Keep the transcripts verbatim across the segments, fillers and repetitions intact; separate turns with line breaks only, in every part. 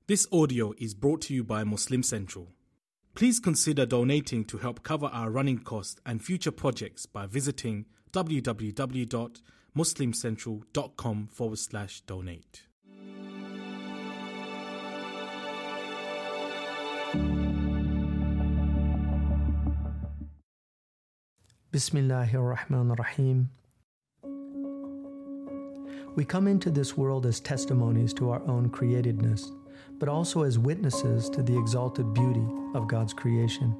This audio is brought to you by Muslim Central. Please consider donating to help cover our running costs and future projects by visiting www.muslimcentral.com forward slash donate.
Bismillahir Rahmanir Rahim. We come into this world as testimonies to our own createdness, but also as witnesses to the exalted beauty of God's creation.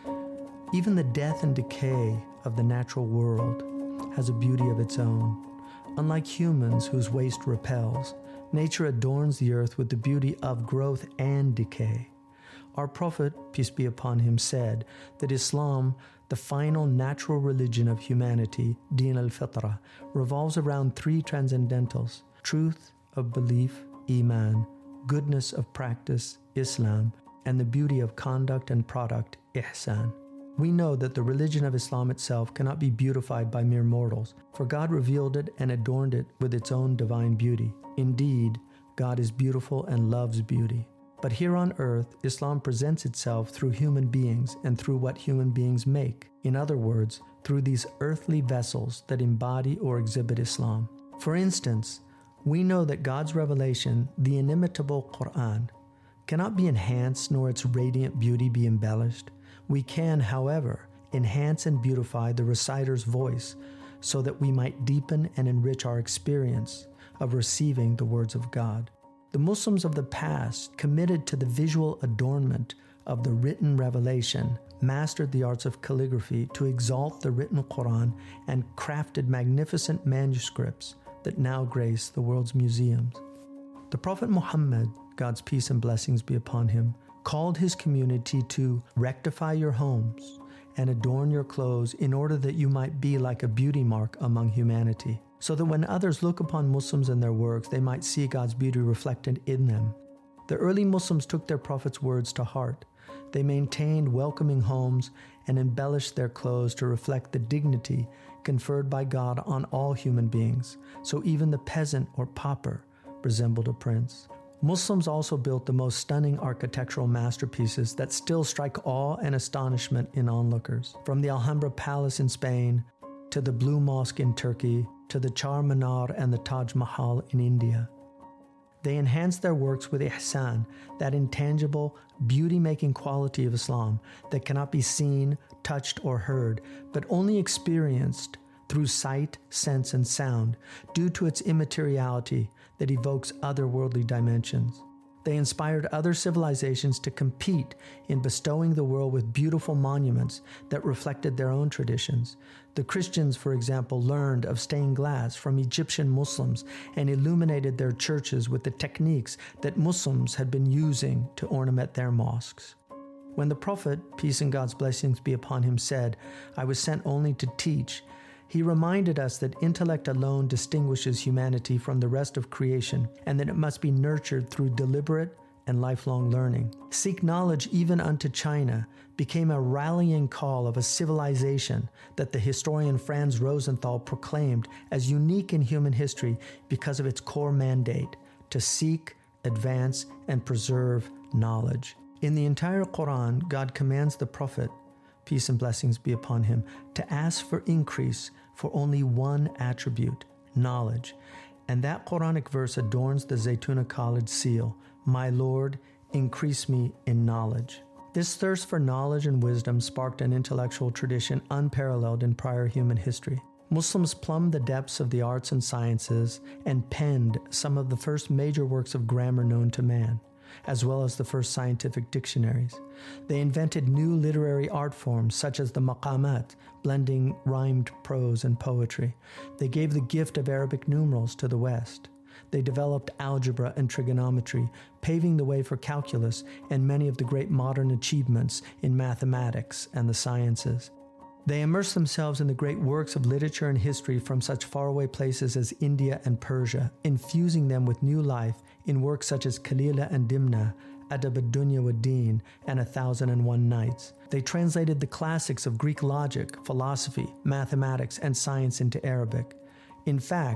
Even the death and decay of the natural world has a beauty of its own. Unlike humans whose waste repels, nature adorns the earth with the beauty of growth and decay. Our Prophet, peace be upon him, said that Islam, the final natural religion of humanity, Din al-Fitra, revolves around three transcendentals: truth of belief, Iman; goodness of practice, Islam; and the beauty of conduct and product, Ihsan. We know that the religion of Islam itself cannot be beautified by mere mortals, for God revealed it and adorned it with its own divine beauty. Indeed, God is beautiful and loves beauty. But here on earth, Islam presents itself through human beings and through what human beings make. In other words, through these earthly vessels that embody or exhibit Islam. For instance, we know that God's revelation, the inimitable Quran, cannot be enhanced nor its radiant beauty be embellished. We can, however, enhance and beautify the reciter's voice so that we might deepen and enrich our experience of receiving the words of God. The Muslims of the past, committed to the visual adornment of the written revelation, mastered the arts of calligraphy to exalt the written Quran and crafted magnificent manuscripts that now grace the world's museums. The Prophet Muhammad, God's peace and blessings be upon him, called his community to rectify your homes and adorn your clothes in order that you might be like a beauty mark among humanity, so that when others look upon Muslims and their works, they might see God's beauty reflected in them. The early Muslims took their Prophet's words to heart. They maintained welcoming homes and embellished their clothes to reflect the dignity conferred by God on all human beings, so even the peasant or pauper resembled a prince. Muslims also built the most stunning architectural masterpieces that still strike awe and astonishment in onlookers, from the Alhambra Palace in Spain to the Blue Mosque in Turkey, to the Char Minar and the Taj Mahal in India. They enhanced their works with ihsan, that intangible, beauty-making quality of Islam that cannot be seen, touched, or heard, but only experienced through sight, sense, and sound, due to its immateriality that evokes otherworldly dimensions. They inspired other civilizations to compete in bestowing the world with beautiful monuments that reflected their own traditions. The Christians, for example, learned of stained glass from Egyptian Muslims and illuminated their churches with the techniques that Muslims had been using to ornament their mosques. When the Prophet, peace and God's blessings be upon him, said, "I was sent only to teach," he reminded us that intellect alone distinguishes humanity from the rest of creation, and that it must be nurtured through deliberate and lifelong learning. Seek knowledge even unto China became a rallying call of a civilization that the historian Franz Rosenthal proclaimed as unique in human history because of its core mandate to seek, advance, and preserve knowledge. In the entire Quran, God commands the Prophet, peace and blessings be upon him, to ask for increase for only one attribute, knowledge. And that Quranic verse adorns the Zaytuna College seal, "My Lord, increase me in knowledge." This thirst for knowledge and wisdom sparked an intellectual tradition unparalleled in prior human history. Muslims plumbed the depths of the arts and sciences and penned some of the first major works of grammar known to man, as well as the first scientific dictionaries. They invented new literary art forms such as the maqamat, blending rhymed prose and poetry. They gave the gift of Arabic numerals to the West. They developed algebra and trigonometry, paving the way for calculus and many of the great modern achievements in mathematics and the sciences. They immersed themselves in the great works of literature and history from such faraway places as India and Persia, infusing them with new life in works such as Kalila and Dimna, Adab ad-Dunya wa Din, and A Thousand and One Nights. They translated the classics of Greek logic, philosophy, mathematics, and science into Arabic. In fact,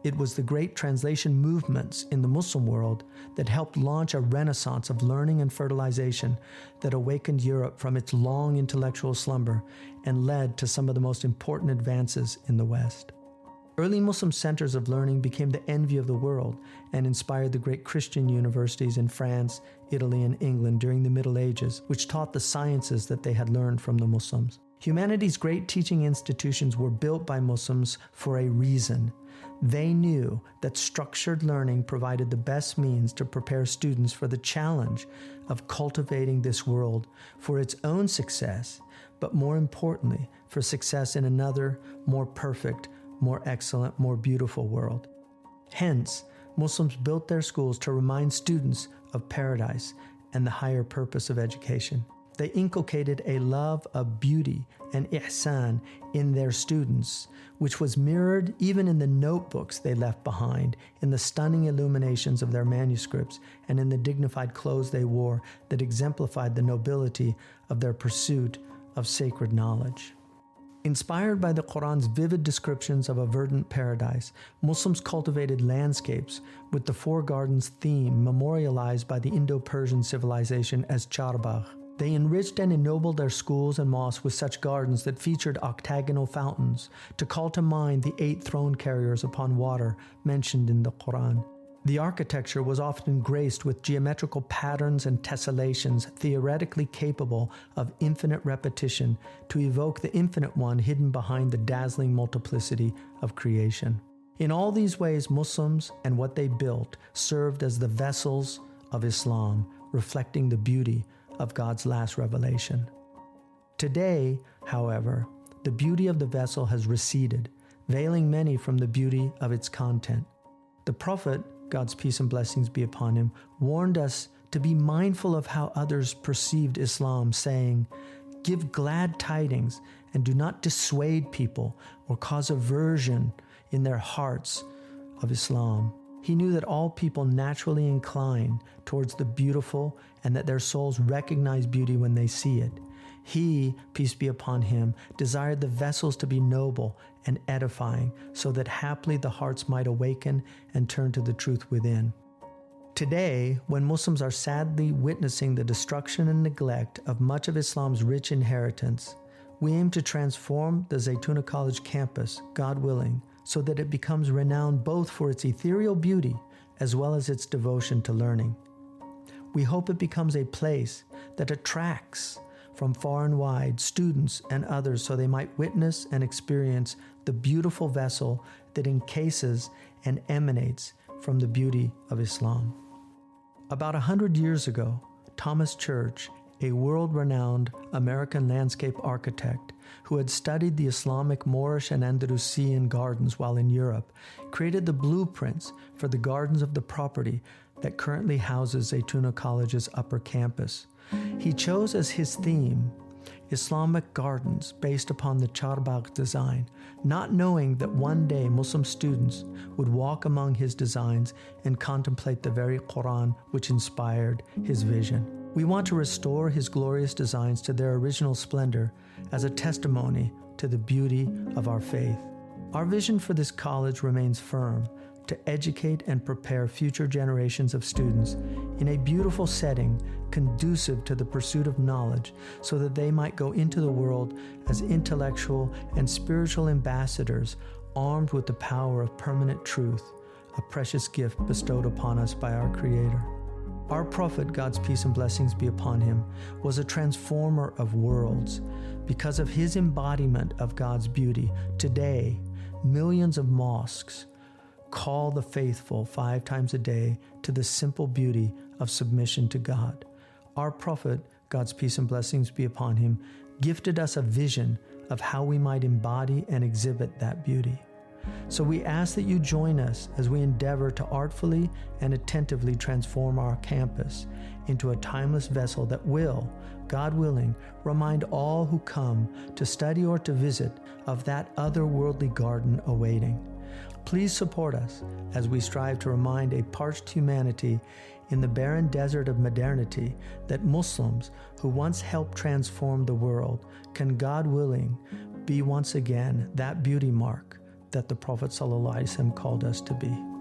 It was the great translation movements in the Muslim world that helped launch a renaissance of learning and fertilization that awakened Europe from its long intellectual slumber and led to some of the most important advances in the West. Early Muslim centers of learning became the envy of the world and inspired the great Christian universities in France, Italy, and England during the Middle Ages, which taught the sciences that they had learned from the Muslims. Humanity's great teaching institutions were built by Muslims for a reason. They knew that structured learning provided the best means to prepare students for the challenge of cultivating this world for its own success, but more importantly, for success in another, more perfect, more excellent, more beautiful world. Hence, Muslims built their schools to remind students of paradise and the higher purpose of education. They inculcated a love of beauty and ihsan in their students, which was mirrored even in the notebooks they left behind, in the stunning illuminations of their manuscripts, and in the dignified clothes they wore that exemplified the nobility of their pursuit of sacred knowledge. Inspired by the Quran's vivid descriptions of a verdant paradise, Muslims cultivated landscapes with the Four Gardens theme memorialized by the Indo-Persian civilization as Charbagh. They enriched and ennobled their schools and mosques with such gardens that featured octagonal fountains to call to mind the eight throne carriers upon water mentioned in the Quran. The architecture was often graced with geometrical patterns and tessellations theoretically capable of infinite repetition to evoke the infinite one hidden behind the dazzling multiplicity of creation. In all these ways, Muslims and what they built served as the vessels of Islam, reflecting the beauty of God's last revelation. Today, however, the beauty of the vessel has receded, veiling many from the beauty of its content. The Prophet, God's peace and blessings be upon him, warned us to be mindful of how others perceived Islam, saying, "Give glad tidings and do not dissuade people or cause aversion in their hearts of Islam." He knew that all people naturally incline towards the beautiful and that their souls recognize beauty when they see it. He, peace be upon him, desired the vessels to be noble and edifying so that haply the hearts might awaken and turn to the truth within. Today, when Muslims are sadly witnessing the destruction and neglect of much of Islam's rich inheritance, we aim to transform the Zaytuna College campus, God willing, so that it becomes renowned both for its ethereal beauty as well as its devotion to learning. We hope it becomes a place that attracts from far and wide students and others so they might witness and experience the beautiful vessel that encases and emanates from the beauty of Islam. About a hundred years ago, Thomas Church, a world-renowned American landscape architect who had studied the Islamic Moorish and Andalusian gardens while in Europe, created the blueprints for the gardens of the property that currently houses Zaytuna College's upper campus. He chose as his theme Islamic gardens based upon the Charbagh design, not knowing that one day Muslim students would walk among his designs and contemplate the very Quran which inspired his vision. We want to restore his glorious designs to their original splendor as a testimony to the beauty of our faith. Our vision for this college remains firm: to educate and prepare future generations of students in a beautiful setting conducive to the pursuit of knowledge so that they might go into the world as intellectual and spiritual ambassadors armed with the power of permanent truth, a precious gift bestowed upon us by our Creator. Our Prophet, God's peace and blessings be upon him, was a transformer of worlds. Because of his embodiment of God's beauty, today, millions of mosques call the faithful five times a day to the simple beauty of submission to God. Our Prophet, God's peace and blessings be upon him, gifted us a vision of how we might embody and exhibit that beauty. So we ask that you join us as we endeavor to artfully and attentively transform our campus into a timeless vessel that will, God willing, remind all who come to study or to visit of that otherworldly garden awaiting. Please support us as we strive to remind a parched humanity in the barren desert of modernity that Muslims who once helped transform the world can, God willing, be once again that beauty mark that the Prophet ﷺ called us to be.